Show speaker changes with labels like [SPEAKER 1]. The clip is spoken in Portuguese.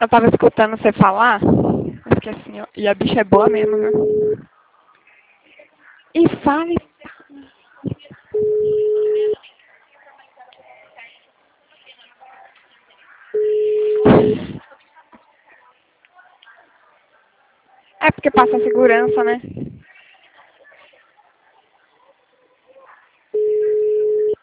[SPEAKER 1] Eu tava escutando você falar, eu fiquei assim, ó, e a bicha é boa mesmo, viu? E fale. É porque passa a segurança, né?